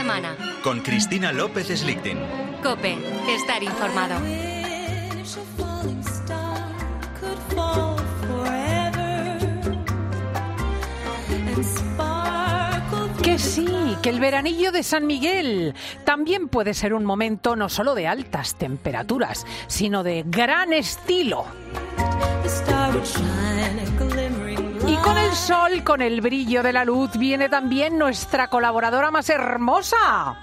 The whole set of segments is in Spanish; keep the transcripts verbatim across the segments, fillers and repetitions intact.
semana. Con Cristina López Slichting. COPE. Estar informado. Que sí, que el veranillo de San Miguel también puede ser un momento no solo de altas temperaturas, sino de gran estilo. Y con el sol, con el brillo de la luz, viene también nuestra colaboradora más hermosa.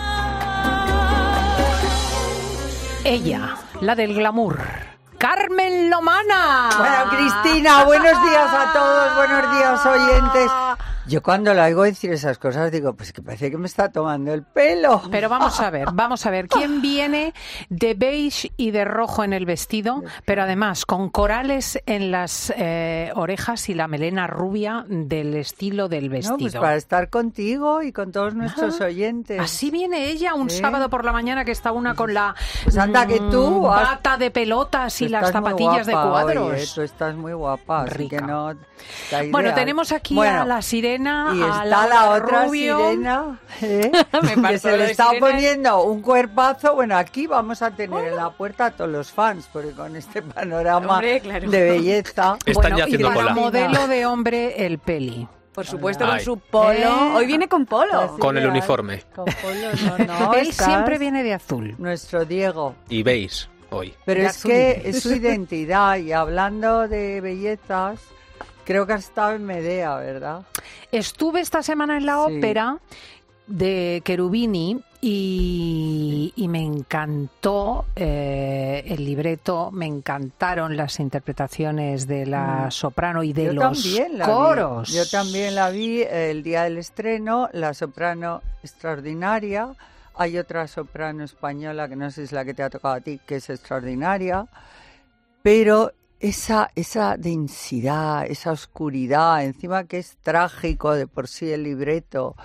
Ella, la del glamour, Carmen Lomana. Bueno, Cristina, buenos días a todos, buenos días, oyentes. Yo cuando la oigo decir esas cosas digo, pues que parece que me está tomando el pelo. Pero vamos a ver, vamos a ver, ¿quién viene de beige y de rojo en el vestido, pero además con corales en las eh, orejas y la melena rubia del estilo del vestido? No, pues para estar contigo y con todos nuestros ah, oyentes. Así viene ella un ¿Eh? sábado por la mañana que está una con la pues anda que tú bata de pelotas y las zapatillas de cuadros. Oye, tú estás muy guapa, así que no. Bueno, tenemos aquí bueno, a la sirena. Y a está la, la otra Rubio. Sirena, ¿eh? que se le está sirena. poniendo un cuerpazo. Bueno, aquí vamos a tener en la puerta a todos los fans, porque con este panorama Hombre, claro. de belleza. Están bueno, ya haciendo y para cola. modelo de hombre, el Peli. Por supuesto, Ay. con su polo. ¿Eh? Hoy viene con polo. Con el uniforme. Con polo, no, no. Él siempre viene de azul. Nuestro Diego. Y veis hoy. Pero de es que es su identidad. Y hablando de bellezas, creo que has estado en Medea, ¿verdad? Estuve esta semana en la sí. ópera de Cherubini y, y me encantó eh, el libreto, me encantaron las interpretaciones de la mm. soprano y de Yo los también la coros. Vi. Yo también la vi el día del estreno, la soprano extraordinaria. Hay otra soprano española que no sé si es la que te ha tocado a ti, que es extraordinaria, pero Esa, esa densidad, esa oscuridad, encima que es trágico de por sí el libreto.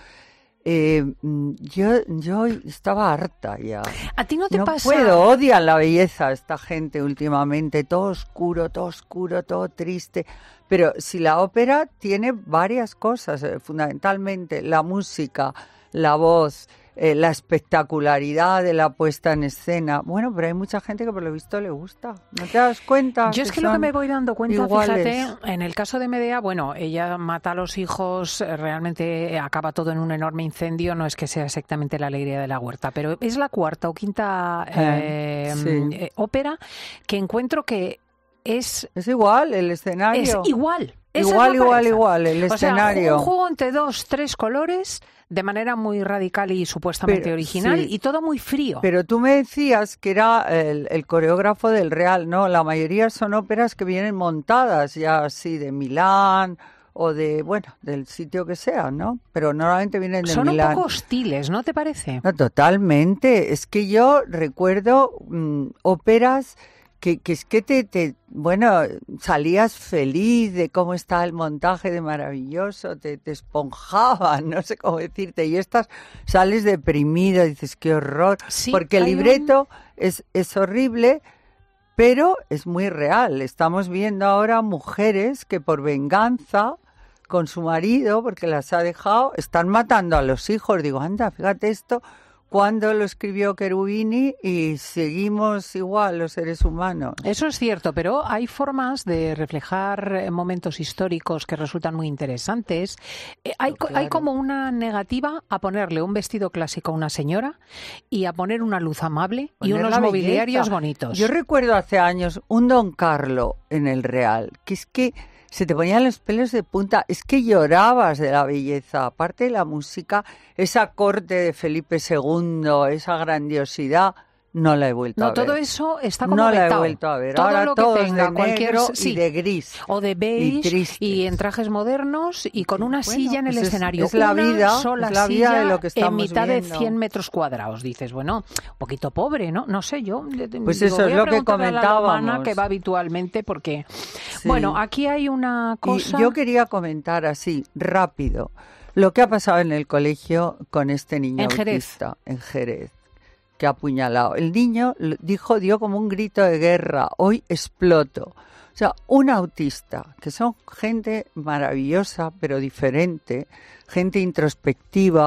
Eh, yo, yo estaba harta ya. ¿A ti no te no pasa? No puedo, odian la belleza esta gente últimamente, todo oscuro, todo oscuro, todo triste. Pero si la ópera tiene varias cosas, eh, fundamentalmente la música, la voz, Eh, la espectacularidad de la puesta en escena. Bueno, pero hay mucha gente que por lo visto le gusta. ¿No te das cuenta? Yo es que, que lo que me voy dando cuenta, iguales. Fíjate, en el caso de Medea, bueno, ella mata a los hijos, realmente acaba todo en un enorme incendio, no es que sea exactamente la alegría de la huerta, pero es la cuarta o quinta eh, eh, sí. eh, ópera que encuentro que es... Es igual, el escenario. Es igual. Igual, es igual, igual, el o escenario. Sea, un juego entre dos, tres colores de manera muy radical y supuestamente pero, original sí. y todo muy frío. Pero tú me decías que era el, el coreógrafo del Real, ¿no? La mayoría son óperas que vienen montadas ya así de Milán o de, bueno, del sitio que sea, ¿no? Pero normalmente vienen de son Milán. Son un poco hostiles, ¿no te parece? No, totalmente. Es que yo recuerdo mmm, óperas... Que, que es que te, te, bueno, salías feliz de cómo está el montaje de maravilloso, te, te esponjaban, no sé cómo decirte, y estas sales deprimido, dices, qué horror, sí, porque el libreto un... es, es horrible, pero es muy real. Estamos viendo ahora mujeres que por venganza con su marido, porque las ha dejado, están matando a los hijos. Digo, anda, fíjate esto, cuando lo escribió Cherubini y seguimos igual los seres humanos. Eso es cierto, pero hay formas de reflejar momentos históricos que resultan muy interesantes. Eh, hay, claro. hay como una negativa a ponerle un vestido clásico a una señora y a poner una luz amable Poner y unos mobiliarios bonitos. Yo recuerdo hace años un Don Carlo en el Real, que es que se te ponían los pelos de punta, es que llorabas de la belleza, aparte de la música, esa corte de Felipe segundo, esa grandiosidad, no la he vuelto no, a ver. No, todo eso está como No vetado. la he vuelto a ver. Todo Ahora lo que todos tenga de cualquier negro sí, y de gris. o de beige y, y en trajes modernos y con una bueno, silla en el pues es, escenario. Es la una vida, sola es la vida silla de lo que estamos en mitad viendo. de cien metros cuadrados. Dices, bueno, un poquito pobre, ¿no? No sé, yo Pues digo, eso es lo que comentábamos. A la que va habitualmente porque, sí. Bueno, aquí hay una cosa... Y yo quería comentar así, rápido, lo que ha pasado en el colegio con este niño en autista, Jerez. en Jerez. Que ha apuñalado. El niño dijo, dio como un grito de guerra, hoy exploto. O sea, un autista, que son gente maravillosa, pero diferente, gente introspectiva,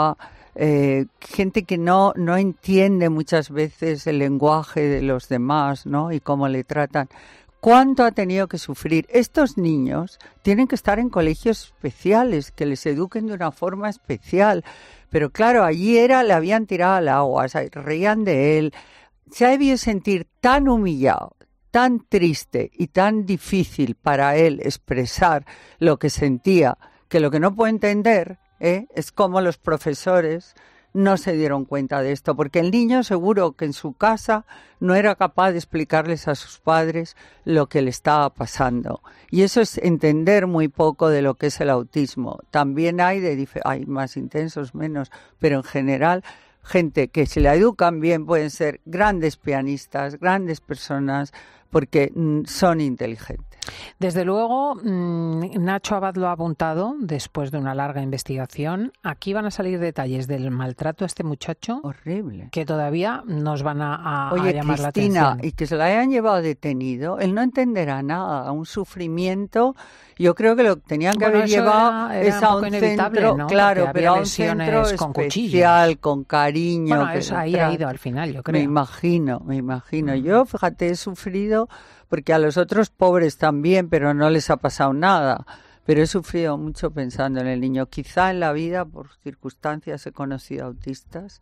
eh, gente que no, no entiende muchas veces el lenguaje de los demás, ¿no? Y cómo le tratan. ¿Cuánto ha tenido que sufrir? Estos niños tienen que estar en colegios especiales, que les eduquen de una forma especial. Pero claro, allí era, le habían tirado al agua, se reían de él. Se ha debido sentir tan humillado, tan triste y tan difícil para él expresar lo que sentía, que lo que no puedo entender ¿eh? es cómo los profesores no se dieron cuenta de esto, porque el niño seguro que en su casa no era capaz de explicarles a sus padres lo que le estaba pasando. Y eso es entender muy poco de lo que es el autismo. También hay, de dif- hay más intensos, menos, pero en general gente que si la educan bien pueden ser grandes pianistas, grandes personas, porque mm, son inteligentes. Desde luego, mmm, Nacho Abad lo ha apuntado después de una larga investigación. Aquí van a salir detalles del maltrato a este muchacho. Horrible. Que todavía nos van a, a, Oye, a llamar Cristina, la atención. Y que se lo hayan llevado detenido, él no entenderá nada, un sufrimiento. Yo creo que lo que tenían que bueno, haber eso llevado era, era es un a poco un inevitable, centro, ¿no? claro, Porque pero a había un centro lesiones con especial, cuchillos. con cariño. Bueno, que eso lo ahí ha tra- ido al final, yo creo. Me imagino, me imagino. Mm. Yo, fíjate, he sufrido, porque a los otros pobres también, pero no les ha pasado nada. Pero he sufrido mucho pensando en el niño. Quizá en la vida, por circunstancias, he conocido autistas.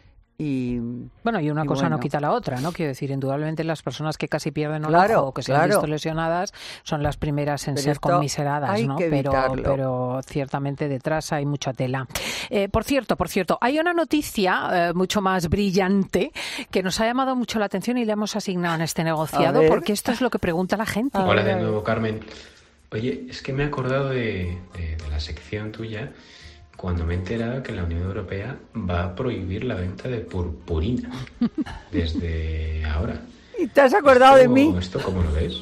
Y, bueno, y una y cosa bueno. no quita la otra, ¿no? Quiero decir, indudablemente las personas que casi pierden un Claro, ojo o que se han claro. visto lesionadas son las primeras en Pero ser esto conmiseradas, hay ¿no? que Pero, evitarlo. pero ciertamente detrás hay mucha tela. Eh, por cierto, por cierto, hay una noticia eh, mucho más brillante que nos ha llamado mucho la atención y le hemos asignado en este negociado, ver. porque esto es lo que pregunta la gente. A Hola ver, a de ver. nuevo, Carmen. Oye, es que me he acordado de, de, de la sección tuya cuando me he enterado que la Unión Europea va a prohibir la venta de purpurina desde ahora. ¿Y te has acordado de ¿Esto- mí? ¿Esto cómo lo ves?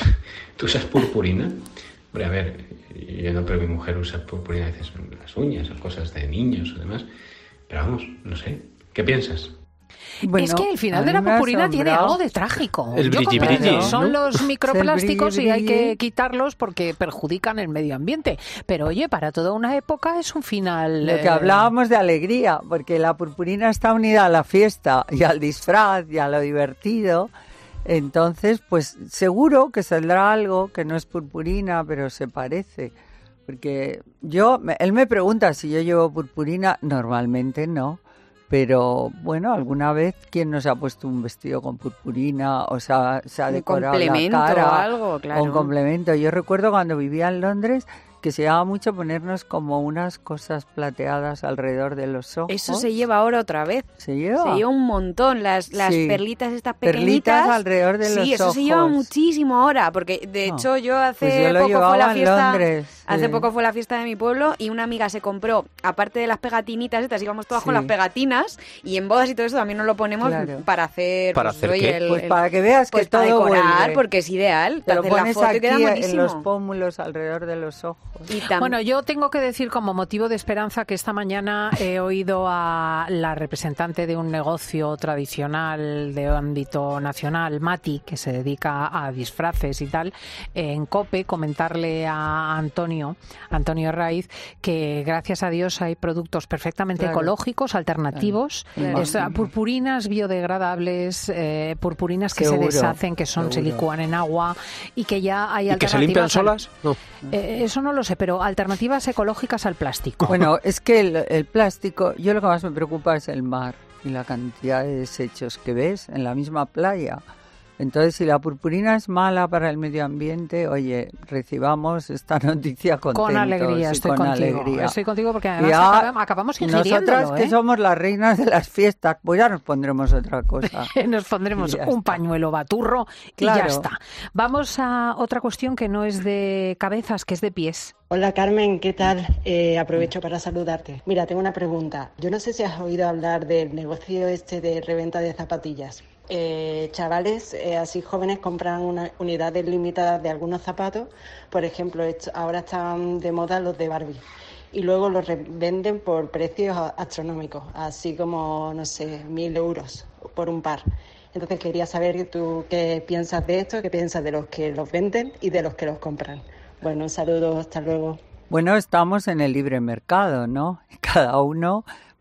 ¿Tú usas purpurina? Hombre, a ver, yo no, pero mi mujer usa purpurina a veces en las uñas o cosas de niños o demás. Pero vamos, no sé. ¿Qué piensas? Bueno, es que el a final mí de la me ha purpurina tiene asombrado. algo de trágico. El Yo brilli comprendo, brilli, ¿no? son los microplásticos brilli y hay que brilli. quitarlos porque perjudican el medio ambiente. Pero oye, para toda una época es un final... Lo que eh, hablábamos de alegría, porque la purpurina está unida a la fiesta y al disfraz y a lo divertido. Entonces, pues seguro que saldrá algo que no es purpurina, pero se parece. Porque yo, me- él me pregunta si yo llevo purpurina, normalmente no. Pero bueno, alguna vez, ¿quién nos ha puesto un vestido con purpurina? O sea, se ha Un decorado la complemento cara. o algo, claro. O un complemento. Yo recuerdo cuando vivía en Londres que se llevaba mucho ponernos como unas cosas plateadas alrededor de los ojos. Eso se lleva ahora otra vez. ¿Se lleva? Se lleva un montón, las, las Sí. perlitas estas pequeñitas. Perlitas alrededor de los Sí, eso se lleva ojos. muchísimo ahora, porque de No. hecho yo hace Pues yo lo poco fue llevaba la en fiesta, Londres, hace sí. poco fue la fiesta de mi pueblo y una amiga se compró, aparte de las pegatinitas estas, íbamos todas con Sí. las pegatinas y en bodas y todo eso también nos lo ponemos Claro. para hacer, ¿Para pues, hacer oye, qué? el- Pues el- para que veas pues que para todo decorar, vuelve. porque es ideal, Te lo hacer la pones foto y aquí queda en buenísimo. los pómulos alrededor de los ojos. Y tam- Bueno, yo tengo que decir como motivo de esperanza que esta mañana he oído a la representante de un negocio tradicional de ámbito nacional, Mati, que se dedica a disfraces y tal, en COPE, comentarle a Antonio, Antonio Raiz, que gracias a Dios hay productos perfectamente Claro. ecológicos, alternativos, Claro. Es, ah, purpurinas biodegradables, eh, purpurinas que Seguro, se deshacen, que son se seguro. licúan en agua y que ya hay ¿Y que se limpian alternativas al- solas? No. eh, eso no lo sé, pero alternativas ecológicas al plástico. Bueno, es que el, el plástico, yo lo que más me preocupa es el mar y la cantidad de desechos que ves en la misma playa. Entonces, si la purpurina es mala para el medio ambiente, oye, recibamos esta noticia contentos. Con alegría, y estoy con contigo. alegría. Estoy contigo porque Y además ya acabamos, acabamos ingiriéndolo, Nosotras que ¿eh? somos las reinas de las fiestas, pues ya nos pondremos otra cosa. Nos pondremos Y ya un está. pañuelo baturro y ya Claro. está. Vamos a otra cuestión que no es de cabezas, que es de pies. Hola Carmen, ¿qué tal? Eh, aprovecho para saludarte. Mira, tengo una pregunta. Yo no sé si has oído hablar del negocio este de reventa de zapatillas. Eh, chavales eh, así jóvenes compran una, unidades limitadas de algunos zapatos. Por ejemplo, esto- ahora están de moda los de Barbie. Y luego los revenden por precios a- astronómicos, así como, no sé, mil euros por un par. Entonces quería saber tú qué piensas de esto, qué piensas de los que los venden y de los que los compran. Bueno, un saludo, hasta luego. Bueno, estamos en el libre mercado, ¿no? Cada uno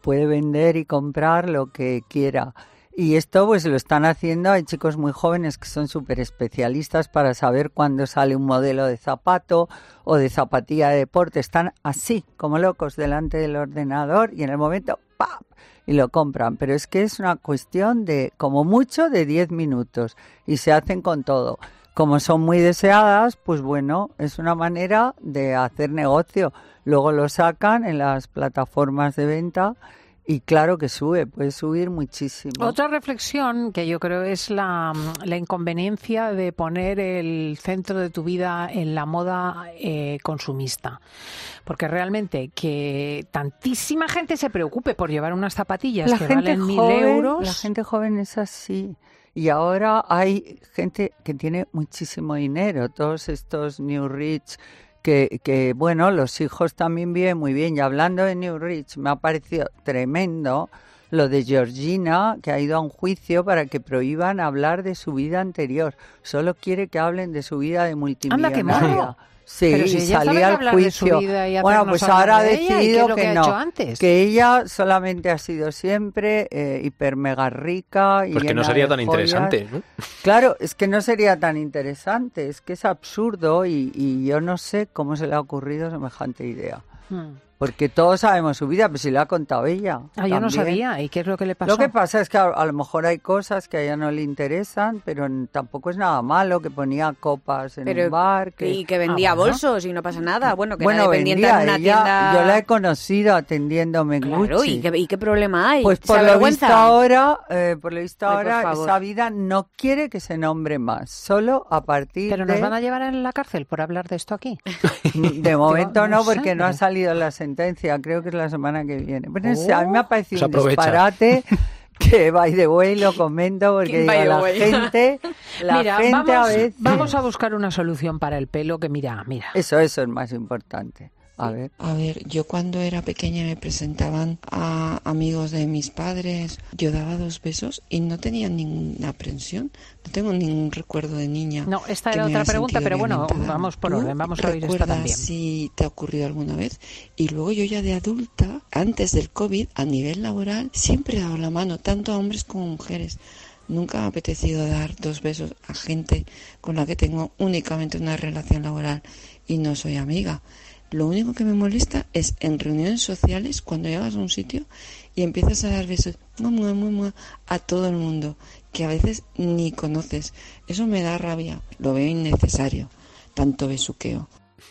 puede vender y comprar lo que quiera. Y esto pues lo están haciendo, hay chicos muy jóvenes que son súper especialistas para saber cuándo sale un modelo de zapato o de zapatilla de deporte. Están así, como locos, delante del ordenador y en el momento ¡pam! Y lo compran. Pero es que es una cuestión de, como mucho, de diez minutos y se hacen con todo. Como son muy deseadas, pues bueno, es una manera de hacer negocio. Luego lo sacan en las plataformas de venta. Y claro que sube, puede subir muchísimo. Otra reflexión que yo creo es la, la inconveniencia de poner el centro de tu vida en la moda eh, consumista. Porque realmente que tantísima gente se preocupe por llevar unas zapatillas la que gente valen mil joven, euros. La gente joven es así. Y ahora hay gente que tiene muchísimo dinero, todos estos New Rich. Que, que, bueno, los hijos también viven muy bien. Y hablando de New Rich, me ha parecido tremendo lo de Georgina, que ha ido a un juicio para que prohíban hablar de su vida anterior. Solo quiere que hablen de su vida de multimillonaria. ¡Anda, qué morro! Sí, pero si y ella salía al juicio. Bueno, pues ahora ha decidido que, que, que no, ha antes? que ella solamente ha sido siempre eh, hiper mega rica. Y pues que no sería tan joyas. Interesante, ¿no? Claro, es que no sería tan interesante, es que es absurdo y, y yo no sé cómo se le ha ocurrido semejante idea. Hmm. Porque todos sabemos su vida, pero si la ha contado ella. Ah, yo no sabía. ¿Y qué es lo que le pasó? Lo que pasa es que a, a lo mejor hay cosas que a ella no le interesan, pero n- tampoco es nada malo, que ponía copas en pero, un bar. Que... Y que vendía ah, bueno. bolsos y no pasa nada. Bueno, que bueno, era dependiente vendía, de una ella, tienda... Yo la he conocido atendiéndome en claro, Gucci. ¿y qué, ¿y qué problema hay? Pues por lo visto ahora, eh, por lo visto Ay, ahora esa vida no quiere que se nombre más, solo a partir ¿Pero de... nos van a llevar a la cárcel por hablar de esto aquí? De momento no, no porque sé, no ha pero... salido la sentencia, creo que es la semana que viene. Pero oh, no sé, a mí me ha parecido un disparate que by the way lo comento porque digo, la way. gente, la mira, gente vamos, a veces... vamos a buscar una solución para el pelo que mira, mira. Eso, eso es más importante. A ver. A ver, yo cuando era pequeña me presentaban a amigos de mis padres, yo daba dos besos y no tenía ninguna aprensión, no tengo ningún recuerdo de niña. No, esta era otra pregunta, pero bueno, vamos por orden, vamos a oír esta también. Si te ha ocurrido alguna vez? Y luego yo ya de adulta, antes del COVID, a nivel laboral, siempre he dado la mano, tanto a hombres como a mujeres. Nunca me ha apetecido dar dos besos a gente con la que tengo únicamente una relación laboral y no soy amiga. Lo único que me molesta es en reuniones sociales, cuando llegas a un sitio y empiezas a dar besos mua, mua, mua, mua, a todo el mundo, que a veces ni conoces. Eso me da rabia, lo veo innecesario, tanto besuqueo.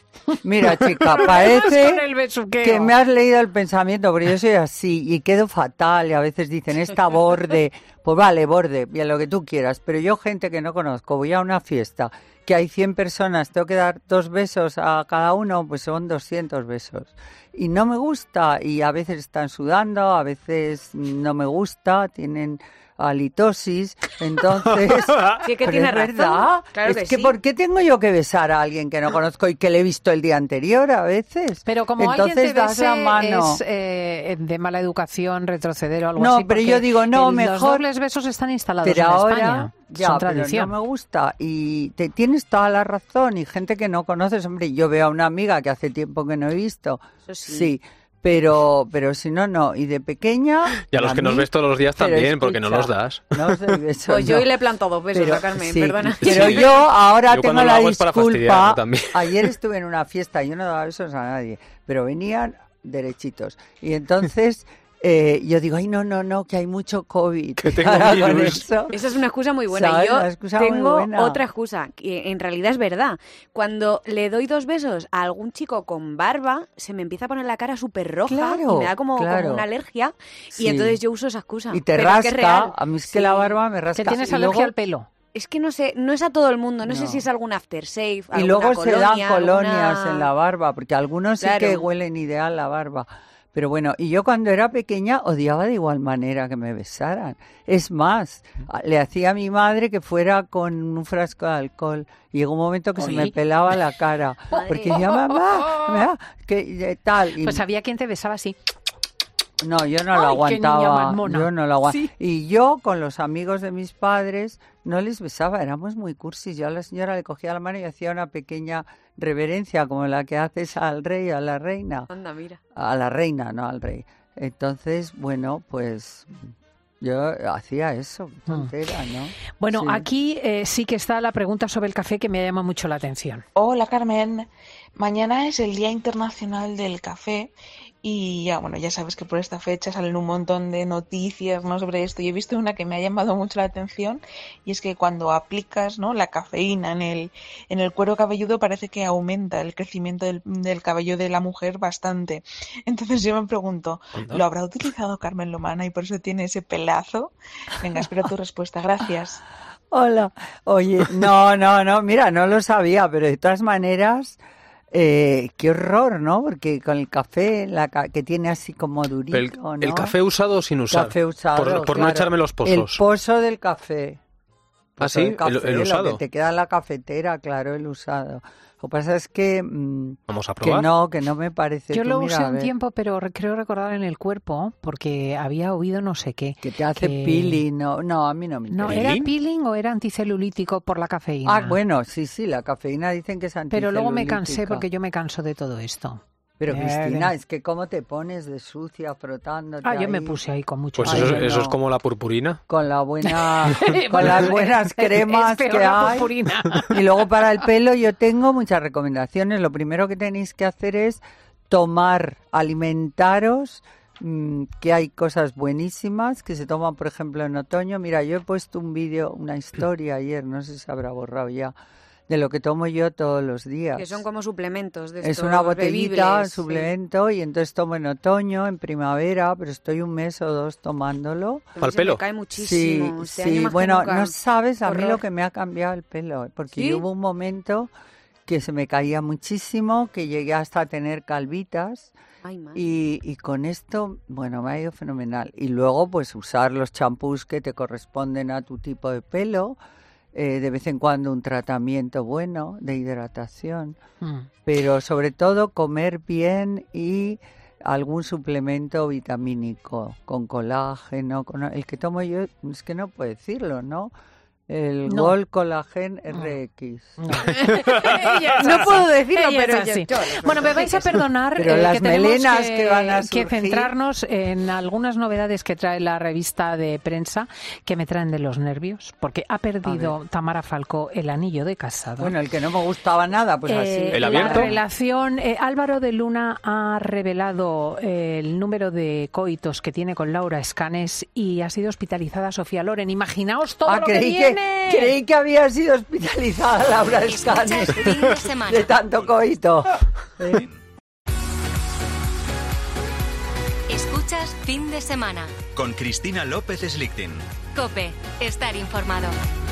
Mira, chica, parece que me has leído el pensamiento, porque yo soy así y quedo fatal y a veces dicen, esta borde, pues vale, borde, bien lo que tú quieras, pero yo gente que no conozco, voy a una fiesta, que hay cien personas, tengo que dar dos besos a cada uno, pues son doscientos besos. Y no me gusta, y a veces están sudando, a veces no me gusta, tienen... halitosis, entonces sí, que tiene es razón. verdad, Claro es que, que sí. ¿por qué tengo yo que besar a alguien que no conozco y que le he visto el día anterior a veces? Pero como entonces alguien te das bese la mano. es eh, de mala educación, retroceder o algo no, así. No, pero porque yo digo, no, el, mejor... Los dobles besos están instalados pero en ahora, España, ya, son pero tradición. no me gusta y te tienes toda la razón y gente que no conoces, hombre, yo veo a una amiga que hace tiempo que no he visto, Eso sí. sí. Pero pero si no, no. Y de pequeña... Y a los a que mí, nos ves todos los días también, escucha, porque no los das. No os doy besos, Pues yo no. hoy le he plantado dos besos pero, a Carmen, sí, perdona. Pero Sí. yo ahora Yo tengo cuando lo la hago es para disculpa. fastidiarme también. Ayer estuve en una fiesta y yo no daba besos a nadie, pero venían derechitos. Y entonces... Eh, yo digo, ay, no, no, no, que hay mucho COVID. Que tengo Ahora con virus. eso, Esa es una excusa muy buena. ¿sabes? Yo Una excusa muy tengo buena. otra excusa, que en realidad es verdad. Cuando le doy dos besos a algún chico con barba, se me empieza a poner la cara súper roja Claro, y me da como, claro. como una alergia. Sí. Y entonces yo uso esa excusa. Y te Pero es que es rasca, real. a mí es que Sí. la barba me rasca. Que tienes Y alergia luego- al pelo. Es que no sé, no es a todo el mundo. No, No. sé si es algún aftershave, Y alguna luego colonia, se dan colonias alguna- en la barba, porque algunos sí Claro. que huelen ideal la barba. Pero bueno, y yo cuando era pequeña odiaba de igual manera que me besaran. Es más, le hacía a mi madre que fuera con un frasco de alcohol. Y llegó un momento que se me Oye. pelaba la cara. Porque decía, mamá, mamá, que tal. Y Pues había quien te besaba así. no, yo no Ay, lo qué niña aguantaba. más mona. Yo no lo aguantaba. Sí. Y yo con los amigos de mis padres no les besaba, éramos muy cursis. Yo a la señora le cogía la mano y hacía una pequeña reverencia como la que haces al rey o a la reina. Anda, mira. A la reina, no al rey. Entonces, bueno, pues yo hacía eso, tontera, ¿no? Bueno, Sí. aquí eh, sí que está la pregunta sobre el café que me llama mucho la atención. Hola Carmen, mañana es el Día Internacional del Café y ya, bueno, ya sabes que por esta fecha salen un montón de noticias, ¿no?, sobre esto. Y he visto una que me ha llamado mucho la atención y es que cuando aplicas, ¿no?, la cafeína en el, en el cuero cabelludo parece que aumenta el crecimiento del, del cabello de la mujer bastante. Entonces yo me pregunto, ¿lo habrá utilizado Carmen Lomana y por eso tiene ese pelazo? Venga, espero tu respuesta. Gracias. Hola. Oye, no, no, no, mira, no lo sabía, pero de todas maneras, eh, qué horror, ¿no? Porque con el café, la ca- que tiene así como durito, El, ¿no? el café usado o sin usar. Café usado, por por no claro. echarme los El pozos. pozo del café. ¿Ah, Pozo sí? del café, El- el lo usado. que te queda en la cafetera, claro, el usado. Lo que pasa es que, mm, Vamos a que probar. no, que no me parece. Yo Tú lo mira, usé a un ver, tiempo, pero re- creo recordar en el cuerpo, porque había oído no sé qué. Que te hace que- peeling, no, no, a mí no me No, interesa. ¿era ¿Peeling? peeling o era anticelulítico por la cafeína? Ah, bueno, sí, sí, la cafeína dicen que es Pero luego me cansé anticelulítica. porque yo me canso de todo esto. Pero Eh, Cristina, es que cómo te pones de sucia frotándote Ah, yo me ahí puse ahí con mucho Pues Ay, eso, bueno. eso es como la purpurina. con la buena, con Bueno, las buenas cremas es peor que la hay. purpurina. Y luego para el pelo yo tengo muchas recomendaciones. Lo primero que tenéis que hacer es tomar, alimentaros, mmm, que hay cosas buenísimas que se toman, por ejemplo, en otoño. Mira, yo he puesto un vídeo, una historia ayer, no sé si se habrá borrado ya, de lo que tomo yo todos los días. Que son como suplementos de Es estos una botellita, bebibles, sí. suplemento, y entonces tomo en otoño, en primavera, pero estoy un mes o dos tomándolo. A mí ¿Pa'l se pelo? me cae Sí, muchísimo. Este año sí, más que bueno, nunca. no sabes a mí Horror. lo que me ha cambiado el pelo, porque ¿Sí? yo hubo un momento que se me caía muchísimo, que llegué hasta a tener calvitas, Ay, madre. y, y con esto, bueno, me ha ido fenomenal. Y luego, pues usar los champús que te corresponden a tu tipo de pelo, eh, de vez en cuando un tratamiento bueno de hidratación, Mm. pero sobre todo comer bien y algún suplemento vitamínico con colágeno, con el que tomo yo, es que no puedo decirlo, ¿no? El No. Gold Collagen R X. No, Ella es así. puedo decirlo, Ella es pero así. yo- yo- Bueno, me vais a perdonar Pero eh, las que tenemos melenas que, que van a que surgir. centrarnos en algunas novedades que trae la revista de prensa que me traen de los nervios, porque ha perdido Tamara Falcó el anillo de casado. Bueno, el que no me gustaba nada, pues Eh, así. ¿El la abierto? relación, eh, Álvaro de Luna ha revelado eh, el número de coitos que tiene con Laura Escanes y ha sido hospitalizada Sofía Loren. Imaginaos todo Ah, lo que creí que, viene. creí que había sido hospitalizada Laura Escanes Escuchas Fin de Semana. de tanto coito. ¿Eh? Escuchas Fin de Semana. Con Cristina López Slichting. Cope, estar informado.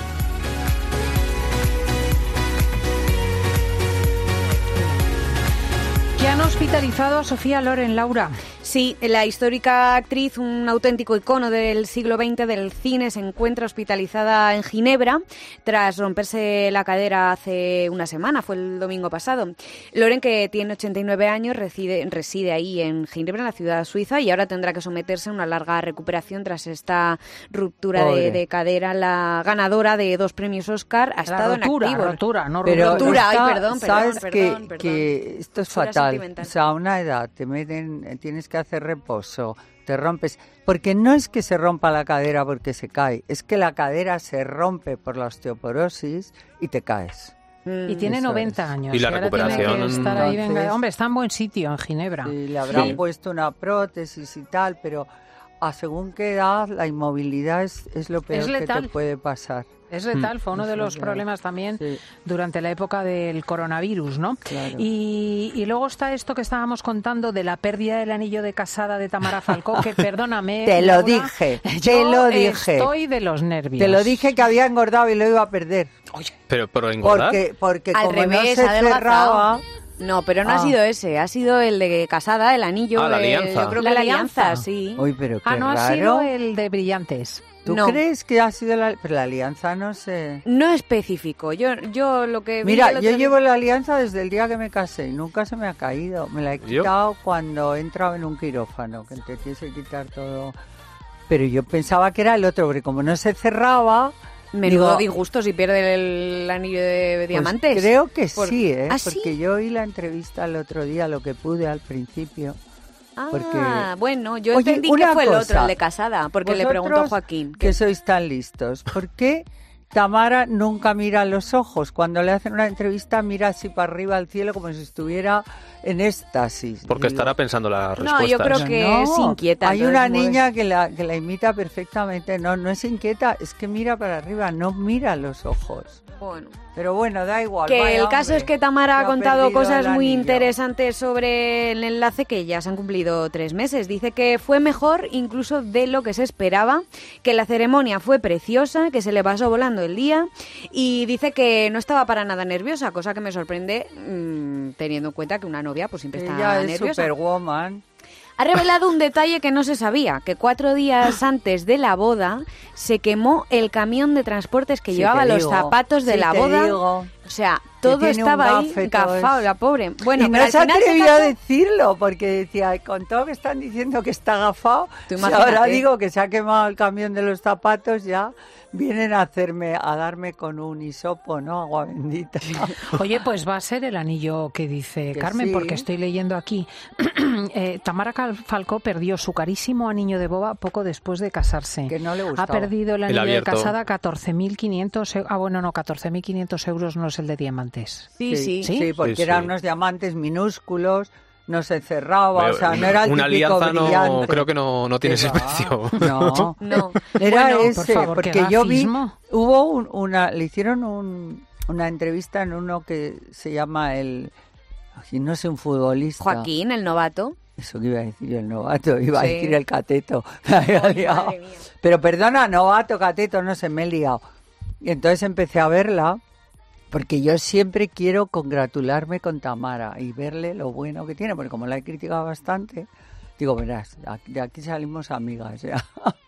Que han hospitalizado a Sofía Loren, Laura. Sí, la histórica actriz, un auténtico icono del siglo veinte del cine, se encuentra hospitalizada en Ginebra tras romperse la cadera hace una semana, fue el domingo pasado. Loren, que tiene ochenta y nueve años, reside, reside ahí en Ginebra, en la ciudad suiza, y ahora tendrá que someterse a una larga recuperación tras esta ruptura de, de cadera. La ganadora de dos premios Oscar ha estado rotura, en activo. rotura, no Pero Rotura, ay, está- perdón, perdón, sabes perdón, que, perdón. que esto es Ruptura fatal. sentimental. O sea, a una edad te meten, tienes que hacer reposo, te rompes. Porque no es que se rompa la cadera porque se cae, es que la cadera se rompe por la osteoporosis y te caes. Y tiene Eso noventa es. años. Y la ahora tiene recuperación, que estar ahí, venga. entonces- Hombre, está en buen sitio, en Ginebra. Y le habrán Sí. puesto una prótesis y tal, pero a según qué edad la inmovilidad es, es lo peor que letal. te puede pasar. Es letal, fue uno de Eso los ya. problemas también Sí. durante la época del coronavirus, ¿no? Claro. Y, y luego está esto que estábamos contando de la pérdida del anillo de casada de Tamara Falcó, que perdóname. Te lo Laura, dije, te yo lo dije. Estoy de los nervios. Te lo dije que había engordado y lo iba a perder. Pero, pero engordar. Porque, porque Al como revés, no se ha adelgazado. cerraba... No, pero no Ah. ha sido ese, ha sido el de casada, el anillo. Ah, la el- alianza. Yo creo La que la alianza. alianza, sí. Uy, pero qué Ah, no ha raro. sido el de brillantes. ¿Tú No. crees que ha sido la... Pero la alianza no sé... No específico. Yo, yo lo que vi Mira, el otro yo día- llevo la alianza desde el día que me casé y nunca se me ha caído. Me la he ¿Yo? quitado cuando he entrado en un quirófano, que te tienes que quitar todo. Pero yo pensaba que era el otro, porque como no se cerraba... Menudo digo, disgusto si pierde el anillo de pues diamantes. creo que Por- sí, ¿eh? ¿Ah, Porque sí? yo oí la entrevista el otro día, lo que pude al principio. Porque... Ah, bueno, yo Oye, entendí que una fue el cosa, otro, el de Casada, porque le preguntó a vosotros Joaquín. Que sois tan listos, ¿por qué Tamara nunca mira a los ojos? Cuando le hacen una entrevista mira así para arriba al cielo como si estuviera en éxtasis. Porque Digo, estará pensando la respuesta. No, yo creo que no, es inquieta. Hay entonces, una pues, niña que la, que la imita perfectamente. No, no es inquieta, es que mira para arriba, no mira a los ojos. Bueno. Pero bueno, da igual. Que vaya, el caso hombre, es que Tamara se ha contado perdido cosas el muy anillo. interesantes sobre el enlace, que ya se han cumplido tres meses. Dice que fue mejor incluso de lo que se esperaba, que la ceremonia fue preciosa, que se le pasó volando el día, y dice que no estaba para nada nerviosa, cosa que me sorprende mmm, teniendo en cuenta que una novia pues siempre está Ella es nerviosa. Superwoman. Ha revelado un detalle que no se sabía, que cuatro días antes de la boda se quemó el camión de transportes que Sí, llevaba te los digo, zapatos de sí, la te boda. digo. O sea, Que todo tiene un estaba ahí gafe, todo gafado, eso. la pobre. Bueno, Y pero no al se final se atrevía a casó. decirlo, porque decía, con todo que están diciendo que está gafado, Tú si imagínate. ahora digo que se ha quemado el camión de los zapatos, ya vienen a hacerme, a darme con un hisopo, ¿no? Agua bendita. Oye, pues va a ser el anillo que dice Que Carmen, sí. porque estoy leyendo aquí. eh, Tamara Cal- Falcó perdió su carísimo anillo de boda poco después de casarse. Que no le gustaba. Ha perdido el El anillo de abierto. casada catorce mil quinientos euros. Ah, bueno, no, catorce mil quinientos euros no es el de diamantes. Sí, sí. ¿Sí? Sí, porque Sí, eran sí. unos diamantes minúsculos, no se cerraba, Bueno, o sea, no era el una típico alianza no, brillante. creo que no, no tiene ¿Qué ese va? precio. No, No. era Bueno, por ese, favor, qué porque yo vi, gafismo. hubo un- una, le hicieron un, una entrevista en uno que se llama el, ay, no sé, un futbolista. Joaquín, el novato. Eso que iba a decir yo, el novato, iba Sí. a decir el cateto. Me había Ay, liado. madre mía. Pero perdona, novato, cateto, no sé, me he liado. Y entonces empecé a verla, porque yo siempre quiero congratularme con Tamara y verle lo bueno que tiene, porque como la he criticado bastante, digo, verás, de aquí salimos amigas ya.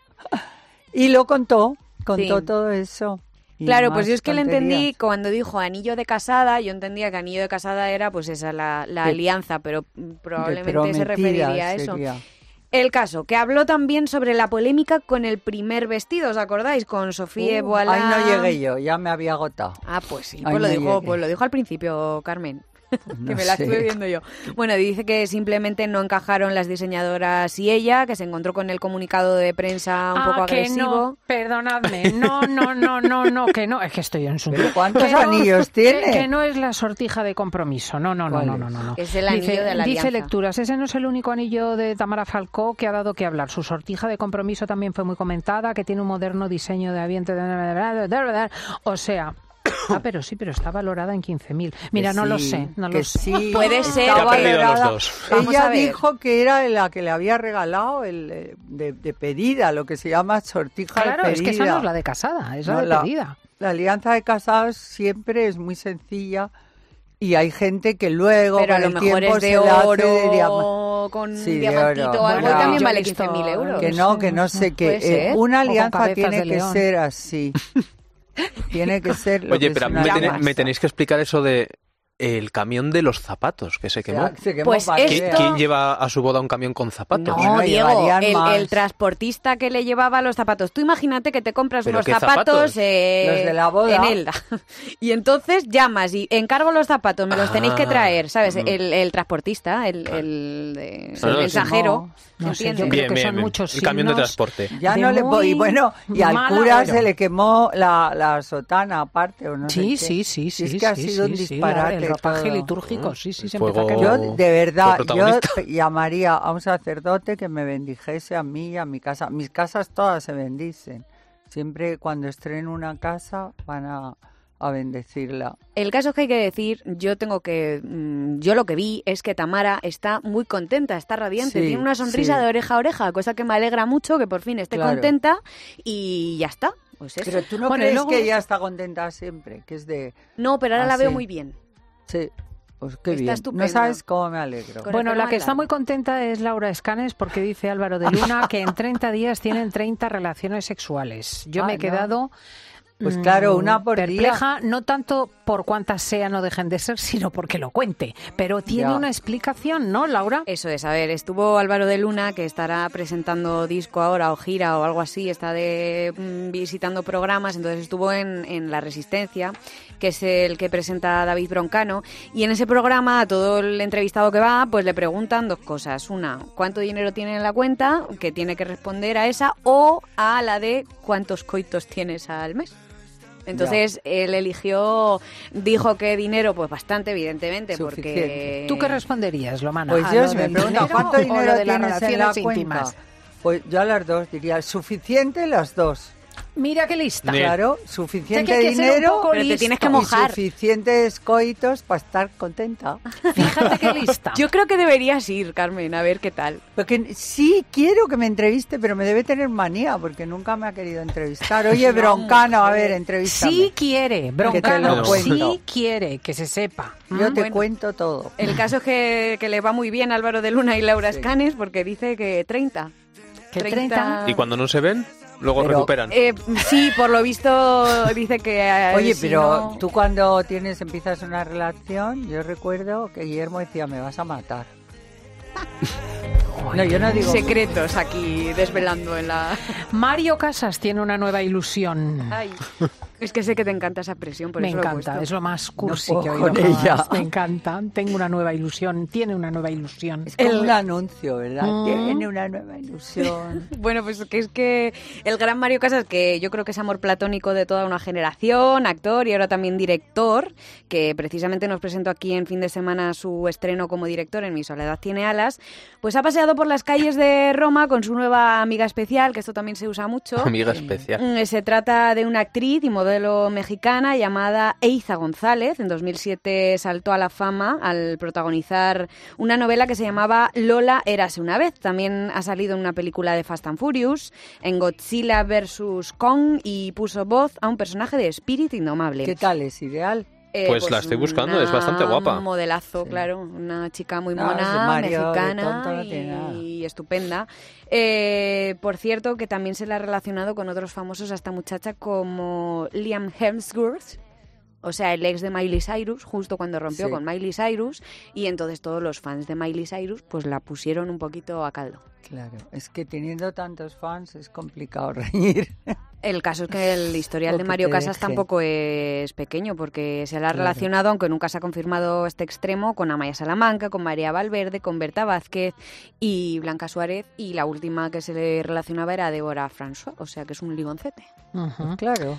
Y lo contó, contó Sí. todo eso. y Claro, más pues yo es que le tonterías. entendí, cuando dijo anillo de casada, yo entendía que anillo de casada era pues esa, la, la De- alianza, pero mm, De probablemente se prometida referiría a eso. sería. El caso, que habló también sobre la polémica con el primer vestido, ¿os acordáis? Con Sofía Uh, Boalá. ahí no llegué yo, ya me había agotado. Ah, pues sí, Ahí pues lo, no dijo, llegué. pues lo dijo al principio, Carmen. Pues que no me la sé. estuve viendo yo. Bueno, dice que simplemente no encajaron las diseñadoras y ella, que se encontró con el comunicado de prensa un Ah, poco que agresivo. no, perdonadme, no, no, no, no, no, que no, es que estoy en su... ¿Pero cuántos Que no, anillos que- tiene? Que, no es la sortija de compromiso, no, no, no, ¿Cuál no, es? no, no, no. Es el anillo dice, de la dice alianza. lecturas, ese no es el único anillo de Tamara Falcó que ha dado que hablar. Su sortija de compromiso también fue muy comentada, que tiene un moderno diseño de ambiente, de... o sea... Ah, pero sí, pero está valorada en quince mil. Mira, Que no lo sí, sé, no que lo sé. sí, Puede ser. está Que ha perdido valorada. los dos. Vamos Ella a ver. dijo que era la que le había regalado el eh, de, de pedida, lo que se llama sortija Claro, de es pedida. que esa no es la de casada, es la No, de la- pedida. La alianza de casados siempre es muy sencilla y hay gente que luego Pero a con lo el mejor tiempo es de se le hace oro de diama- con Sí, de diamantito oro. o algo, Bueno, y también yo vale he visto- quince mil euros. Que no, que no sé qué. Puede Eh, ser. una O con alianza cabezas tiene de que león. ser así. Tiene que ser. lo Oye, que pero a es mí una me, tiene- alianza. me tenéis que explicar eso de el camión de los zapatos que se quemó. Se, se quemó Pues para esto- ¿Qui- que ¿Quién vea. lleva a su boda un camión con zapatos? No, Bueno, Diego, llevarían el, más. el transportista que le llevaba los zapatos. Tú imagínate que te compras ¿Pero unos qué zapatos, zapatos? eh, Los de la boda. en Elda. Y entonces llamas y encargo los zapatos, me los Ah. tenéis que traer, ¿sabes? Mm. El, el transportista, el, el, de- No, no, el sí. mensajero. No sé, yo ¿entiendes? creo Bien, que bien, son bien. muchos El camión de signos. transporte. Ya de no le voy. muy Bueno, y al mal cura agüero. se le quemó la, la sotana aparte, ¿o no sé Sí, qué. sí, sí, sí. Es que ha sí, sido sí, un sí, disparate. el ropaje todo. litúrgico, sí, sí, se Fuego- empieza a caer. Yo, de verdad, fue yo protagonista. llamaría a un sacerdote que me bendijese a mí y a mi casa. Mis casas todas se bendicen. Siempre cuando estreno una casa van a, a bendecirla. El caso es que hay que decir, yo tengo que, mm, yo lo que vi es que Tamara está muy contenta, está radiante, Sí, tiene una sonrisa sí. de oreja a oreja, cosa que me alegra mucho, que por fin esté Claro. contenta y ya está. Pues eso. Pero tú no Bueno, y crees luego- que ella está contenta siempre, que es de... No, pero ahora Ah, la veo sí. muy bien. Sí, pues qué Está bien. estupenda. No sabes cómo me alegro. Con- Bueno, el pelo la más que está largo. muy contenta es Laura Escanes porque dice Álvaro de Luna que en treinta días tienen treinta relaciones sexuales. Yo Ah, me he no. quedado Pues claro, una por perpleja, día. no tanto por cuántas sean o dejen de ser, sino porque lo cuente. Pero tiene Ya. una explicación, ¿no, Laura? Eso es, a ver, estuvo Álvaro de Luna, que estará presentando disco ahora o gira o algo así, está de mm, visitando programas, entonces estuvo en, en La Resistencia, que es el que presenta David Broncano, y en ese programa a todo el entrevistado que va, pues le preguntan dos cosas. Una, ¿cuánto dinero tiene en la cuenta? Que tiene que responder a esa, o a la de ¿cuántos coitos tienes al mes? Entonces ya. Él eligió, dijo que dinero, pues bastante, evidentemente, Suficiente. Porque... ¿Tú qué responderías, Lomana? Pues yo, si me preguntan cuánto dinero de tienes en la cuenta, pues yo a las dos diría, suficiente las dos. Mira qué lista. Bien. Claro, suficiente o sea, que dinero, pero te tienes que mojar. Y suficientes coitos para estar contenta. Fíjate qué lista. Yo creo que deberías ir, Carmen, a ver qué tal. Porque sí quiero que me entreviste, pero me debe tener manía, porque nunca me ha querido entrevistar. Oye, Broncano, a ver, entrevístame. Sí quiere, Broncano, que sí quiere, que se sepa. Yo te bueno, cuento todo. El caso es que, que le va muy bien a Álvaro de Luna y Laura sí. Escanes, porque dice que treinta. ¿Que treinta? ¿Y cuando no se ven? Luego pero, recuperan. Eh, sí, por lo visto dice que... Eh, Oye, si pero no... tú cuando tienes empiezas una relación, yo recuerdo que Guillermo decía, me vas a matar. No, yo no digo... Secretos aquí desvelando en la... Mario Casas tiene una nueva ilusión. Ay, es que sé que te encanta esa expresión, por me eso encanta, lo he es lo más cursi no que he oído oído con ella. Me encanta, tengo una nueva ilusión, tiene una nueva ilusión. Es como el... un anuncio, ¿verdad? Mm. Tiene una nueva ilusión. Bueno, pues que es que el gran Mario Casas, que yo creo que es amor platónico de toda una generación, actor y ahora también director, que precisamente nos presentó aquí en fin de semana su estreno como director en Mi soledad tiene alas, pues ha paseado por las calles de Roma con su nueva amiga especial, que esto también se usa mucho. Amiga especial. Se trata de una actriz y modelo mexicana llamada Eiza González. En dos mil siete saltó a la fama al protagonizar una novela que se llamaba Lola, érase una vez. También ha salido en una película de Fast and Furious, en Godzilla versus Kong, y puso voz a un personaje de Espíritu Indomable. ¿Qué tal? ¿Es ideal? Eh, pues, pues la estoy buscando, es bastante guapa. Un modelazo, sí. Claro. Una chica muy no, mona, Mario, mexicana no y, y estupenda. Eh, por cierto, que también se la ha relacionado con otros famosos a esta muchacha como Liam Hemsworth, o sea, el ex de Miley Cyrus, justo cuando rompió sí. con Miley Cyrus, y entonces todos los fans de Miley Cyrus pues la pusieron un poquito a caldo. Claro, es que teniendo tantos fans es complicado reír. El caso es que el historial de Mario Casas deje. tampoco es pequeño, porque se le ha relacionado, claro. aunque nunca se ha confirmado este extremo, con Amaya Salamanca, con María Valverde, con Berta Vázquez y Blanca Suárez, y la última que se le relacionaba era Débora François, o sea que es un ligoncete. Uh-huh. Claro.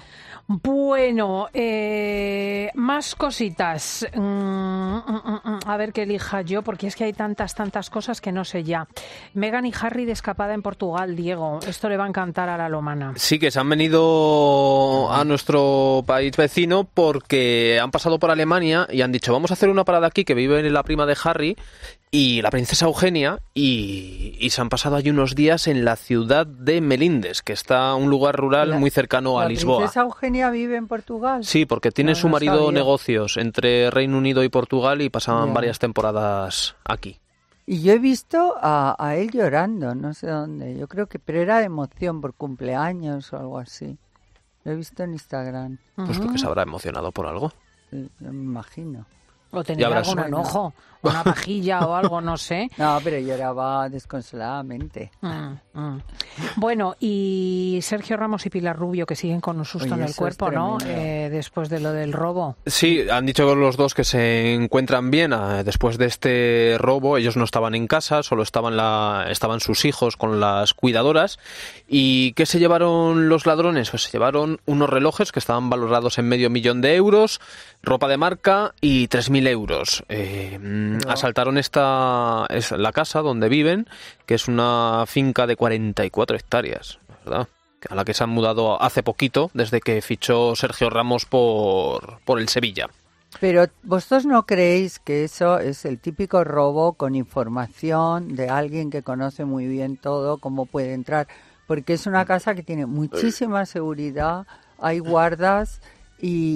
Bueno, eh, más cositas. Mm, mm, mm, a ver qué elija yo, porque es que hay tantas, tantas cosas que no sé ya. Meghan y Harry de escapada en Portugal, Diego. Esto le va a encantar a la Lomana. Sí, que se han venido a nuestro país vecino porque han pasado por Alemania y han dicho, vamos a hacer una parada aquí, que vive la prima de Harry y la princesa Eugenia, y, y se han pasado allí unos días en la ciudad de Melindres, que está un lugar rural la, muy cercano a Lisboa. ¿La princesa Eugenia vive en Portugal? Sí, porque tiene no, su no marido sabía. negocios entre Reino Unido y Portugal y pasaban yeah. varias temporadas aquí. Y yo he visto a, a él llorando, no sé dónde, yo creo que, pero era de emoción por cumpleaños o algo así. Lo he visto en Instagram. Pues porque se habrá emocionado por algo. Sí, yo me imagino. O tenía algún enojo, una pajilla o algo, no sé. No, pero lloraba desconsoladamente. Mm, mm. Bueno, y Sergio Ramos y Pilar Rubio, que siguen con un susto Oye, en el cuerpo, ¿no? Eh, después de lo del robo. Sí, han dicho los dos que se encuentran bien eh, después de este robo. Ellos no estaban en casa, solo estaban, la, estaban sus hijos con las cuidadoras. ¿Y qué se llevaron los ladrones? Pues se llevaron unos relojes que estaban valorados en medio millón de euros, ropa de marca y tres mil euros. Eh, no. Asaltaron esta es la casa donde viven, que es una finca de cuarenta y cuatro hectáreas, ¿verdad? A la que se han mudado hace poquito, desde que fichó Sergio Ramos por, por el Sevilla. Pero vosotros no creéis que eso es el típico robo con información de alguien que conoce muy bien todo, cómo puede entrar, porque es una casa que tiene muchísima seguridad, hay guardas y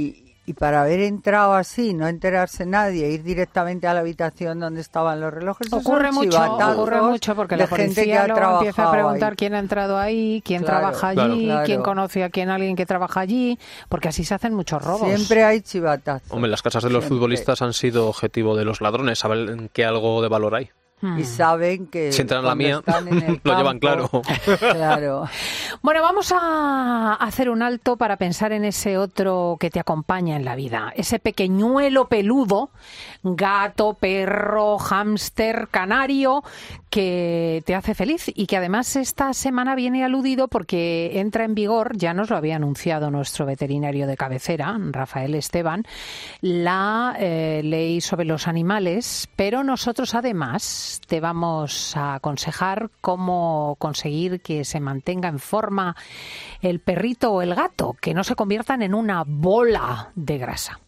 y para haber entrado así, no enterarse nadie, ir directamente a la habitación donde estaban los relojes, ocurre mucho, ocurre mucho porque la policía luego empieza a preguntar ahí quién ha entrado ahí, quién claro, trabaja allí, claro. quién conoce a quién, alguien que trabaja allí, porque así se hacen muchos robos. Siempre hay chivatazos. Hombre, las casas de los Siempre. futbolistas han sido objetivo de los ladrones, saben que algo de valor hay. Y saben que si entran a la mía, están en el lo campo, llevan claro. claro. Bueno, vamos a hacer un alto para pensar en ese otro que te acompaña en la vida. Ese pequeñuelo peludo, gato, perro, hámster, canario, que te hace feliz y que además esta semana viene aludido porque entra en vigor, ya nos lo había anunciado nuestro veterinario de cabecera, Rafael Esteban, la eh, ley sobre los animales, pero nosotros además te vamos a aconsejar cómo conseguir que se mantenga en forma el perrito o el gato, que no se conviertan en una bola de grasa.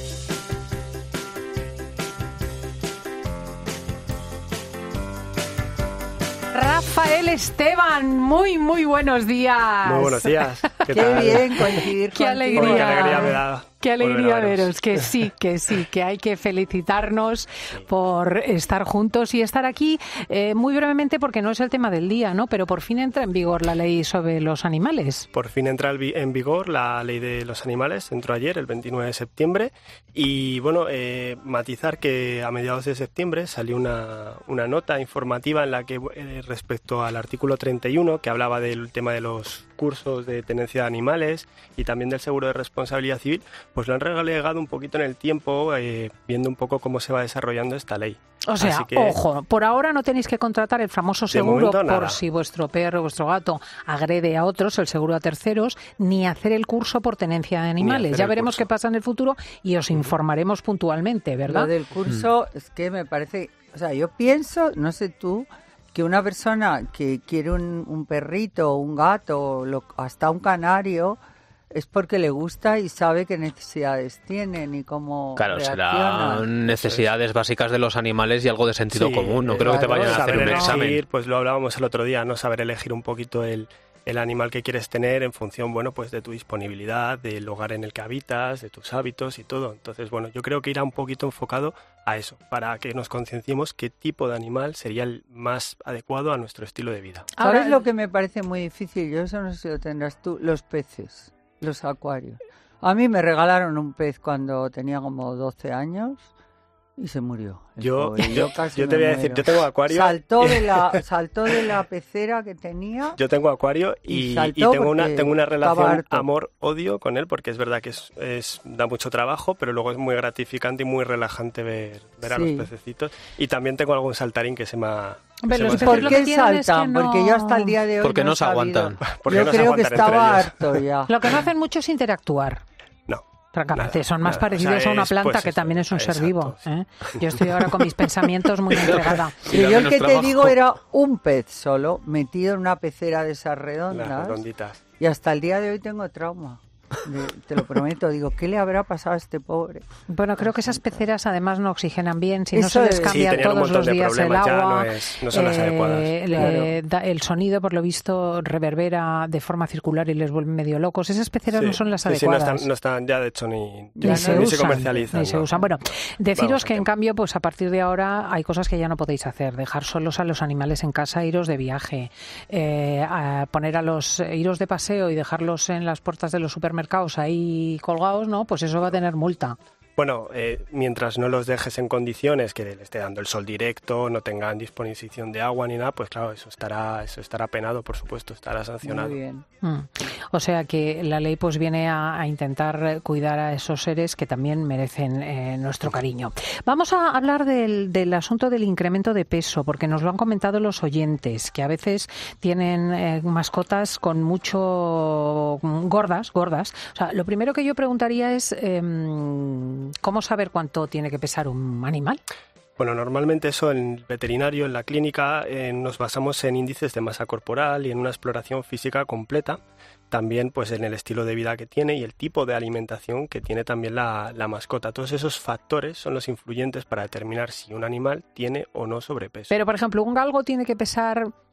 Rafael Esteban, muy, muy buenos días. Muy buenos días. ¿Qué, Qué tal? bien coincidir Qué contigo. alegría. Qué alegría me da. Qué alegría veros, que sí, que sí, que hay que felicitarnos por estar juntos y estar aquí eh, muy brevemente porque no es el tema del día, ¿no? Pero por fin entra en vigor la ley sobre los animales. Por fin entra en vigor la ley de los animales, entró ayer, el veintinueve de septiembre, y bueno, eh, matizar que a mediados de septiembre salió una, una nota informativa en la que eh, respecto al artículo treinta y uno, que hablaba del tema de los cursos de tenencia de animales y también del seguro de responsabilidad civil, pues lo han relegado un poquito en el tiempo, eh, viendo un poco cómo se va desarrollando esta ley. O sea, Así que, ojo, por ahora no tenéis que contratar el famoso seguro momento, por si vuestro perro o vuestro gato agrede a otros, el seguro a terceros, ni hacer el curso por tenencia de animales. Ya veremos qué pasa en el futuro y os informaremos puntualmente, ¿verdad? Lo del curso mm. es que me parece, o sea, yo pienso, no sé tú, que una persona que quiere un, un perrito, un gato, lo, hasta un canario, es porque le gusta y sabe qué necesidades tienen y cómo Claro, reaccionan. serán necesidades básicas de los animales y algo de sentido sí, común. No claro, creo que te vayan a hacer un elegir, examen. Pues lo hablábamos el otro día, no saber elegir un poquito el, el animal que quieres tener en función, bueno, pues de tu disponibilidad, del lugar en el que habitas, de tus hábitos y todo. Entonces, bueno, yo creo que irá un poquito enfocado a eso, para que nos concienciemos qué tipo de animal sería el más adecuado a nuestro estilo de vida. ¿Sabes Ahora, lo que me parece muy difícil? Yo eso no sé si lo tendrás tú, los peces. Los acuarios. A mí me regalaron un pez cuando tenía como doce años y se murió. Yo, yo, yo, casi yo te voy a decir, muero. yo tengo acuario. Saltó de la, saltó de la pecera que tenía. Yo tengo acuario y, y, y tengo una tengo una relación amor-odio con él, porque es verdad que es, es da mucho trabajo, pero luego es muy gratificante y muy relajante ver, ver a sí. los pececitos. Y también tengo algún saltarín que se me ha... Pero ¿por qué saltan? No... Porque yo hasta el día de hoy Porque no, no se aguantan. Porque yo no creo se que estaba harto ya. Lo que no hacen mucho es interactuar. No. Francamente, son más nada. parecidos O sea, a una es, planta pues, que eso, también es un exacto, ser vivo. sí. ¿eh? Yo estoy ahora con mis pensamientos muy entregada. Y yo el que te digo era un pez solo, metido en una pecera de esas redondas. Las redonditas. Y hasta el día de hoy tengo trauma. De, te lo prometo, digo, ¿qué le habrá pasado a este pobre? Bueno, creo que esas peceras además no oxigenan bien, si Eso no se les es. cambia sí, todos los días el agua, no, es, no son las eh, adecuadas. Le, claro. da, el sonido, por lo visto, reverbera de forma circular y les vuelve medio locos. Esas peceras sí, no son las sí, adecuadas. Sí, no están, no están ya de hecho ni, ni, ni, se, ni usan, se comercializan. Ni se no. usan. Bueno, deciros Vamos, que en cambio, pues a partir de ahora hay cosas que ya no podéis hacer. Dejar solos a los animales en casa, iros de viaje, eh, a poner a los, iros de paseo y dejarlos en las puertas de los supermercados ahí colgados, ¿no? Pues eso va a tener multa. Bueno, eh, mientras no los dejes en condiciones que le esté dando el sol directo, no tengan disposición de agua ni nada, pues claro, eso estará eso estará penado, por supuesto, estará sancionado. Muy bien. Mm. O sea que la ley pues viene a, a intentar cuidar a esos seres que también merecen eh, nuestro cariño. Vamos a hablar del, del asunto del incremento de peso, porque nos lo han comentado los oyentes, que a veces tienen eh, mascotas con mucho gordas, gordas. O sea, lo primero que yo preguntaría es eh, ¿cómo saber cuánto tiene que pesar un animal? Bueno, normalmente eso en el veterinario, en la clínica, eh, nos basamos en índices de masa corporal y en una exploración física completa. También pues en el estilo de vida que tiene y el tipo de alimentación que tiene también la, la mascota. Todos esos factores son los influyentes para determinar si un animal tiene o no sobrepeso. Pero, por ejemplo, un galgo tiene que pesar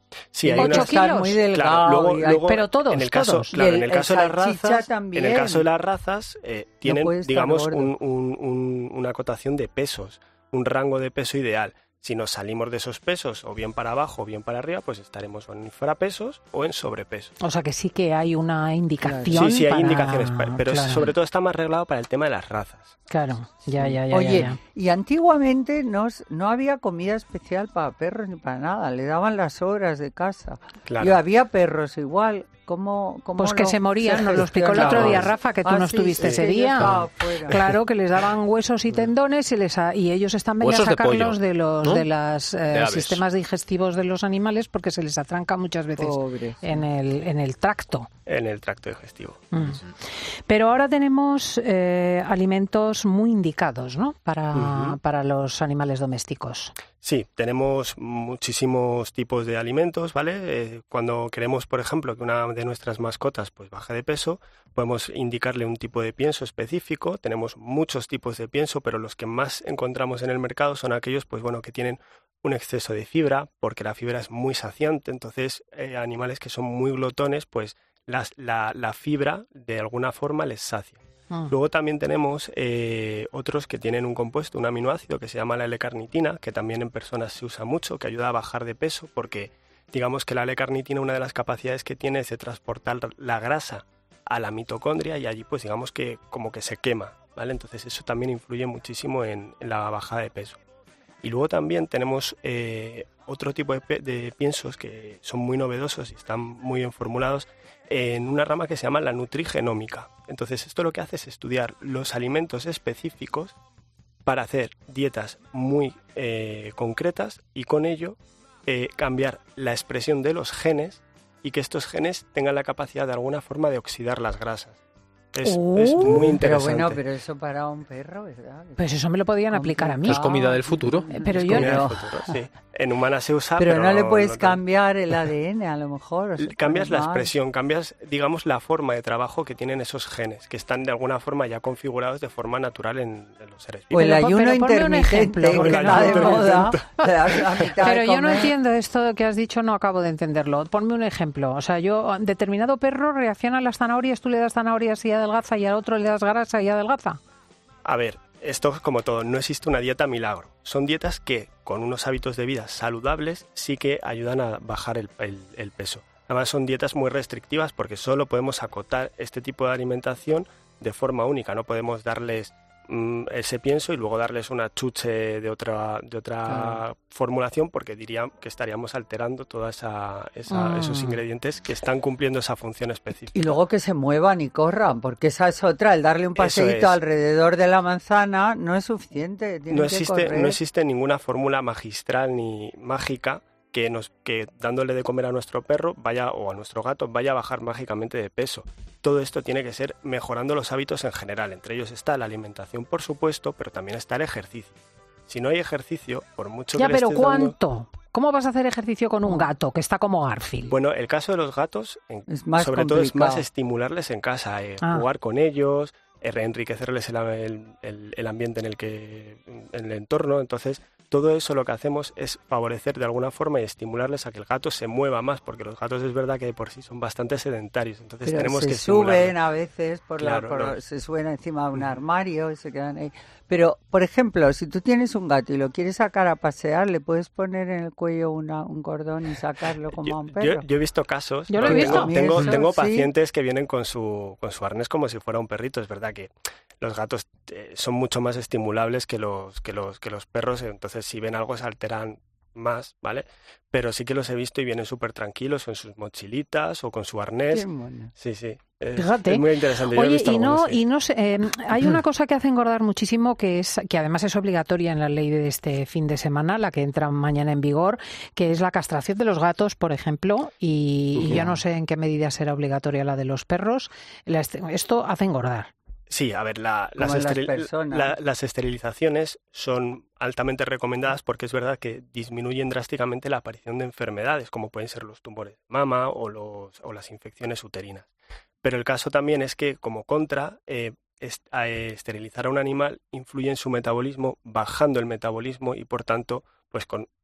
Sí, hay ocho una... kilos. Muy delgado. Claro, luego, y hay- luego, pero todos, en el caso, todos. claro, Y el- en el caso de el las salchicha razas, también. en el caso de las razas eh, tienen, puede estar digamos, gordo. un, un- un- una acotación de pesos, un rango de peso ideal. Si nos salimos de esos pesos, o bien para abajo o bien para arriba, pues estaremos o en infrapesos o en sobrepeso. O sea que sí que hay una indicación. Sí, sí, hay para- indicaciones, pa- pero es- claro, sobre todo está más arreglado para el tema de las razas. Claro, ya, ya, ya. Oye, ya, ya. y antiguamente no, s- no había comida especial para perros ni para nada, le daban las horas de casa. Claro. Y había perros igual. ¿Cómo, cómo Pues que lo- se morían, nos lo explicó el gestionaba? otro día Rafa, que tú Ah, no sí, estuviste sí, ese que yo día. estaba fuera. Claro, que les daban huesos y tendones y, les a- y ellos están veniendo a Huesos de pollo, sacarlos de los ¿no? de los De aves. sistemas digestivos de los animales porque se les atranca muchas veces Pobres. en el, en el tracto. En el tracto digestivo. Mm. Pero ahora tenemos eh, alimentos muy indicados, ¿no? Para, Ujú. para los animales domésticos. Sí, tenemos muchísimos tipos de alimentos, ¿vale? Eh, cuando queremos, por ejemplo, que una de nuestras mascotas pues baje de peso, podemos indicarle un tipo de pienso específico. Tenemos muchos tipos de pienso, pero los que más encontramos en el mercado son aquellos, pues bueno, que tienen un exceso de fibra, porque la fibra es muy saciante. Entonces, eh, animales que son muy glotones, pues las- la, la fibra de alguna forma les sacia. Mm. Luego también tenemos eh, otros que tienen un compuesto, un aminoácido que se llama la L-carnitina, que también en personas se usa mucho, que ayuda a bajar de peso, porque digamos que la L-carnitina, una de las capacidades que tiene es de transportar la grasa a la mitocondria y allí pues digamos que como que se quema, ¿vale? Entonces eso también influye muchísimo en, en la bajada de peso. Y luego también tenemos eh, otro tipo de, pe- de piensos que son muy novedosos y están muy bien formulados en una rama que se llama la nutrigenómica. Entonces esto lo que hace es estudiar los alimentos específicos para hacer dietas muy eh, concretas y con ello eh, cambiar la expresión de los genes y que estos genes tengan la capacidad de alguna forma de oxidar las grasas. Es, Oh, es muy Pero interesante. bueno, pero eso para un perro, ¿verdad? Pues eso me lo podían aplicar a mí. Es comida del futuro. Eh, Pero Es yo comida no. del futuro, sí. En humanas se usa, Pero, pero, no le puedes no- cambiar el A D N a lo mejor. o se Cambias pone la mal. expresión, cambias, digamos, la forma de trabajo que tienen esos genes, que están de alguna forma ya configurados de forma natural en, en los seres O el vivos. Pero- ayuno pero ponme un intermitente, ejemplo, que porque- está de El ayuno moda. Te das la mitad de Pero yo no comer. entiendo esto que has dicho, no acabo de entenderlo. Ponme un ejemplo. O sea, yo, determinado perro reacciona a las zanahorias, tú le das zanahorias y adelgaza y al otro le das grasa y adelgaza. A ver, esto es como todo, no existe una dieta milagro. Son dietas que, con unos hábitos de vida saludables, sí que ayudan a bajar el, el- el peso. Además, son dietas muy restrictivas porque solo podemos acotar este tipo de alimentación de forma única. No podemos darles mm, ese pienso y luego darles una chuche de otra, de otra Claro. formulación porque diría que estaríamos alterando todos esa, esa- Mm. esos ingredientes que están cumpliendo esa función específica. Y luego que se muevan y corran, porque esa es otra, el darle un Eso paseíto es. alrededor de la manzana no es suficiente. tienen No que existe, correr. no existe ninguna fórmula magistral ni mágica que nos que dándole de comer a nuestro perro vaya o a nuestro gato vaya a bajar mágicamente de peso. Todo esto tiene que ser mejorando los hábitos en general. Entre ellos está la alimentación, por supuesto, pero también está el ejercicio. Si no hay ejercicio, por mucho Ya, que le pero estés dando- ¿cuánto? ¿Cómo vas a hacer ejercicio con un gato que está como Garfield? Bueno, el caso de los gatos, en- Es más sobre todo es complicado. más estimularles en casa, eh, Ah. jugar con ellos, eh, enriquecerles el, el- el- el ambiente en el que, en el entorno. Entonces, todo eso lo que hacemos es favorecer de alguna forma y estimularles a que el gato se mueva más, porque los gatos es verdad que de por sí son bastante sedentarios. Entonces Pero tenemos se que suben estimularlos. a veces, por la, Claro, por- no. se suben encima de un armario y se quedan ahí. Pero, por ejemplo, si tú tienes un gato y lo quieres sacar a pasear, le puedes poner en el cuello una, un cordón y sacarlo como a un Yo, perro. yo he visto casos, Yo lo he porque visto. tengo, tengo, Eso, tengo sí. pacientes que vienen con su, con su arnés como si fuera un perrito. Es verdad que los gatos eh, son mucho más estimulables que los, que los, que los perros, entonces si ven algo se alteran más, ¿vale? Pero sí que los he visto y vienen súper tranquilos o en sus mochilitas o con su arnés. Qué mono. Sí, sí. Es, Fíjate. es muy interesante. Yo he Oye, visto y no, algunos, sí. y no sé, eh, hay una cosa que hace engordar muchísimo que es que además es obligatoria en la ley de este fin de semana, la que entra mañana en vigor, que es la castración de los gatos, por ejemplo, y, y yo no sé en qué medida será obligatoria la de los perros. La est- esto hace engordar. Sí, a ver, la- las, Como las esteril- personas. la- las esterilizaciones son altamente recomendadas porque es verdad que disminuyen drásticamente la aparición de enfermedades, como pueden ser los tumores de mama o, los, o las infecciones uterinas. Pero el caso también es que, como contra, eh, est- a- eh, esterilizar a un animal influye en su metabolismo, bajando el metabolismo y, por tanto, pues con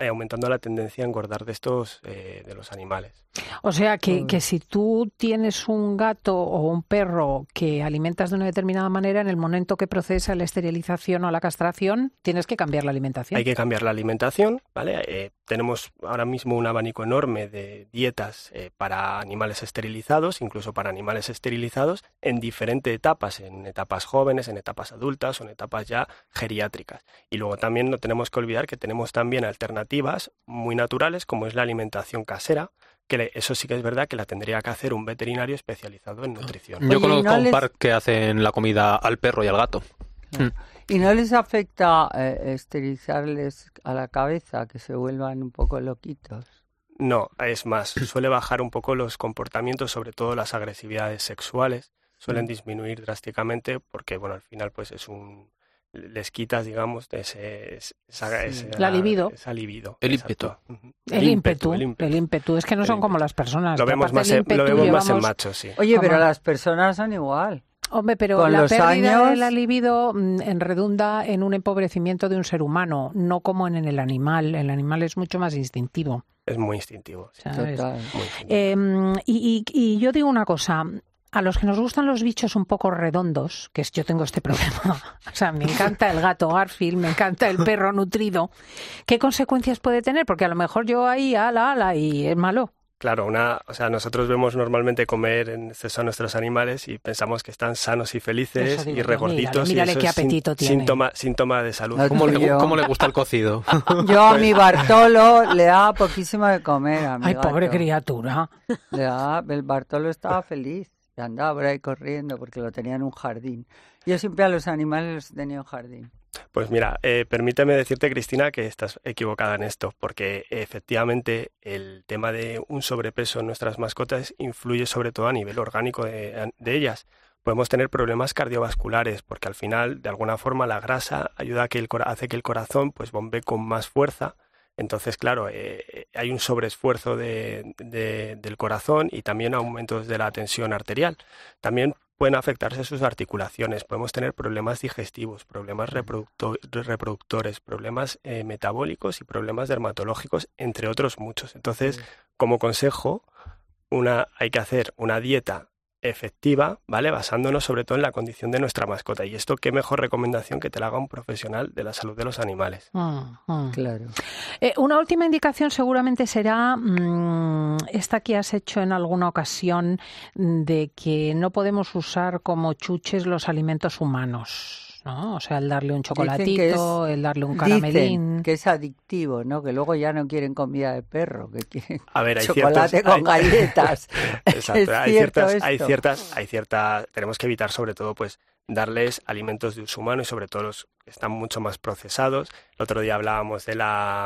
eh, aumentando la tendencia a engordar de estos, eh, de los animales. O sea, que, que si tú tienes un gato o un perro que alimentas de una determinada manera, en el momento que procesa la esterilización o la castración, tienes que cambiar la alimentación. Hay que cambiar la alimentación, ¿vale? Eh, tenemos ahora mismo un abanico enorme de dietas eh, para animales esterilizados, incluso para animales esterilizados, en diferentes etapas, en etapas jóvenes, en etapas adultas o en etapas ya geriátricas. Y luego también no tenemos que olvidar que tenemos también alternativas muy naturales, como es la alimentación casera, que eso sí que es verdad que la tendría que hacer un veterinario especializado en nutrición. Yo Oye, conozco ¿no a un les- par que hacen la comida al perro y al gato. Mm. ¿Y no les afecta eh, esterilizarles a la cabeza, que se vuelvan un poco loquitos? No, es más, suele bajar un poco los comportamientos, sobre todo las agresividades sexuales, suelen disminuir drásticamente porque, bueno, al final pues es un... les quitas, digamos, de ese, esa, esa, La libido. esa libido. El exacto. ímpetu. Ujú. El ímpetu, el ímpetu. el ímpetu. Es que no El son ímpetu. como las personas. Lo que vemos, aparte más del en, lo ímpetu vemos más en llevamos- machos, sí. Oye, pero Como- las personas son igual. Hombre, pero Con la los pérdida años- de la libido mm, en redunda en un empobrecimiento de un ser humano, no como en el animal. El animal es mucho más instintivo. Es muy instintivo. sí. ¿Sabes? Total. Muy instintivo. Eh, y, y- y yo digo una cosa, a los que nos gustan los bichos un poco redondos, que es, yo tengo este problema, o sea, me encanta el gato Garfield, me encanta el perro nutrido, ¿qué consecuencias puede tener? Porque a lo mejor yo ahí, ala, ala, y es malo. Claro, una, o sea, nosotros vemos normalmente comer en exceso a nuestros animales y pensamos que están sanos y felices Eso digo y yo, regorditos, mírale, mírale y eso qué es sin- apetito tiene. síntoma, síntoma de salud. No, ¿Cómo le, Yo- cómo le gusta el cocido? Yo a mi Bartolo le daba poquísimo de comer. A mi Ay, pobre gato. criatura. Le daba- el Bartolo estaba feliz. Y andaba por ahí corriendo porque lo tenía en un jardín. Yo siempre a los animales los he tenido en jardín. Pues mira, eh, permíteme decirte, Cristina, que estás equivocada en esto, porque efectivamente el tema de un sobrepeso en nuestras mascotas influye sobre todo a nivel orgánico de, de ellas. Podemos tener problemas cardiovasculares, porque al final, de alguna forma, la grasa ayuda a que el cora- hace que el corazón pues bombee con más fuerza. Entonces, claro, eh, hay un sobreesfuerzo de, de- del corazón y también aumentos de la tensión arterial. También pueden afectarse sus articulaciones, podemos tener problemas digestivos, problemas reproducto- reproductores, problemas eh, metabólicos y problemas dermatológicos, entre otros muchos. Entonces, como consejo, una, hay que hacer una dieta efectiva, ¿vale? Basándonos sobre todo en la condición de nuestra mascota. Y esto, qué mejor recomendación que te la haga un profesional de la salud de los animales. Mm, mm. Claro. Eh, una última indicación seguramente será mm, esta que has hecho en alguna ocasión mm, de que no podemos usar como chuches los alimentos humanos, ¿no? O sea, el darle un Dicen que chocolatito, es- el darle un Dicen caramelín. que es adictivo, ¿no? Que luego ya no quieren comida de perro, que quieren A ver, hay chocolate ciertos, con hay- galletas. Exacto, ¿Es hay cierto ciertas, hay esto? ciertas, hay ciertas, tenemos que evitar sobre todo pues darles alimentos de uso humano y sobre todo los que están mucho más procesados. El otro día hablábamos de la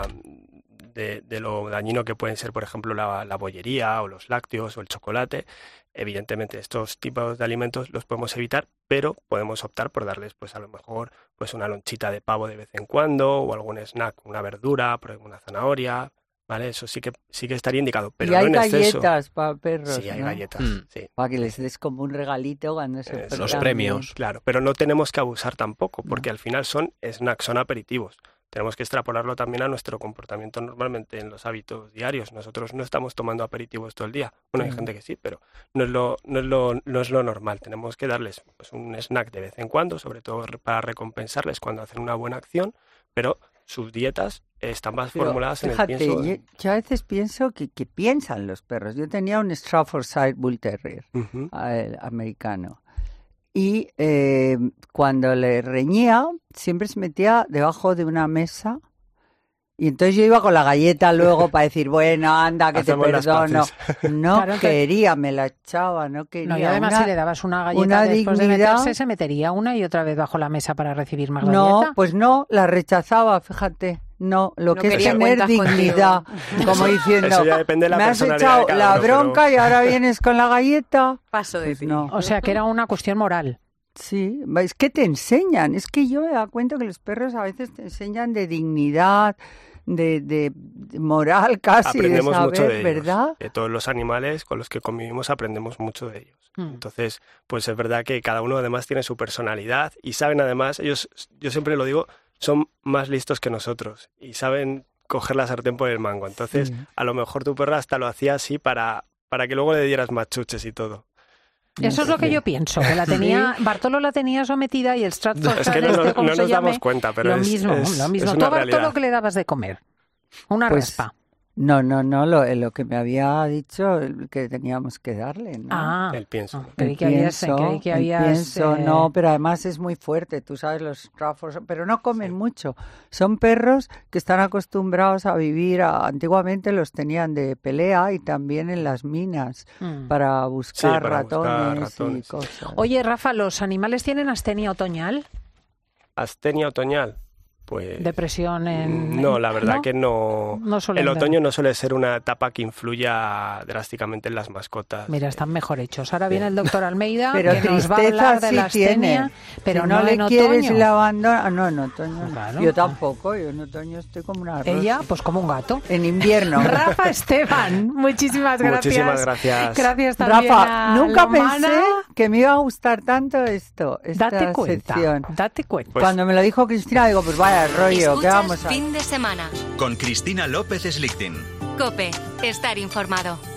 de, de lo dañino que pueden ser, por ejemplo, la, la bollería o los lácteos o el chocolate. Evidentemente, estos tipos de alimentos los podemos evitar, pero podemos optar por darles, pues a lo mejor, pues una lonchita de pavo de vez en cuando o algún snack, una verdura, por ejemplo, una zanahoria, ¿vale? Eso sí que sí que estaría indicado, pero y no hay en exceso. galletas para perros, Sí, hay ¿no? galletas, Mm. sí. Para que les des como un regalito cuando se Eh, portan los bien. premios. Claro, pero no tenemos que abusar tampoco, No. porque al final son snacks, son aperitivos. Tenemos que extrapolarlo también a nuestro comportamiento normalmente en los hábitos diarios. Nosotros no estamos tomando aperitivos todo el día. Bueno, hay Ujú. gente que sí, pero no es lo, no es lo, no es lo normal. Tenemos que darles pues, un snack de vez en cuando, sobre todo re- para recompensarles cuando hacen una buena acción, pero sus dietas están más Pero formuladas en fíjate, el pienso. yo, yo a veces pienso que, que piensan los perros. Yo tenía un Staffordshire Bull Terrier Ujú. eh, americano. Y eh, cuando le reñía, siempre se metía debajo de una mesa. Y entonces yo iba con la galleta luego para decir, bueno, anda, que Hacemos te las perdono. paces. No Claro, entonces- quería, me la echaba, no quería. No, y además Una- si le dabas una galleta una después de dignidad- meterse, se metería una y otra vez bajo la mesa para recibir más No, galleta. pues no, la rechazaba, fíjate. No, lo No que es quería tener cuentas contigo. dignidad, como diciendo, Eso ya depende de la me has personalidad echado de cada la uno, pero- bronca y ahora vienes con la galleta. Paso de Pues ti. no. O sea, que era una cuestión moral. Sí, es que te enseñan, es que yo me da cuenta que los perros a veces te enseñan de dignidad, de, de, de moral casi, Aprendemos de saber, mucho de ellos. ¿verdad? De todos los animales con los que convivimos aprendemos mucho de ellos. Mm. Entonces, pues es verdad que cada uno además tiene su personalidad y saben además, ellos, yo siempre lo digo, son más listos que nosotros y saben coger la sartén por el mango. Entonces, Sí. a lo mejor tu perra hasta lo hacía así para, para que luego le dieras más chuches y todo. Eso es lo que yo pienso, que la tenía, Bartolo la tenía sometida y el Stratford Es que no, este, nos- ¿cómo no se nos llame? damos cuenta, pero lo es- mismo, es- lo mismo. es ¿Tú una a Bartolo realidad. qué le dabas de comer? Una Pues, raspa. No, no, no, lo, lo que me había dicho que teníamos que darle, ¿no? Ah, El pienso. ah, creí El que habías, pienso, creí que el habías, pienso, eh, no, pero además es muy fuerte, tú sabes, los Stratfords, pero no comen mucho. Son perros que están acostumbrados a vivir, a- antiguamente los tenían de pelea y también en las minas mm. para buscar para buscar ratones, ratones, y sí. cosas. Oye, Rafa, ¿los animales tienen astenia otoñal? Astenia otoñal, pues... Depresión en... No, la verdad ¿no? que no. No suelen El dar. otoño no suele ser una etapa que influya drásticamente en las mascotas. Mira, están mejor hechos. Ahora viene el doctor Almeida, Pero que nos va a tristeza hablar de sí la astenia, tiene. pero si no, no, le en quieres otoño. la abandona, no, en otoño no. Claro. Yo tampoco, yo en otoño estoy como una rosa. Ella, pues como un gato. En invierno. Rafa Esteban, muchísimas gracias. Muchísimas gracias. Gracias también Rafa, a nunca Lomana. pensé que me iba a gustar tanto esto, esta Date cuenta, sección. date cuenta. Pues- Cuando me lo dijo Cristina, digo, pues vaya rollo, ¿qué Escuchas vamos a...? Fin de Semana. Con Cristina López Slichting. Cope, estar informado.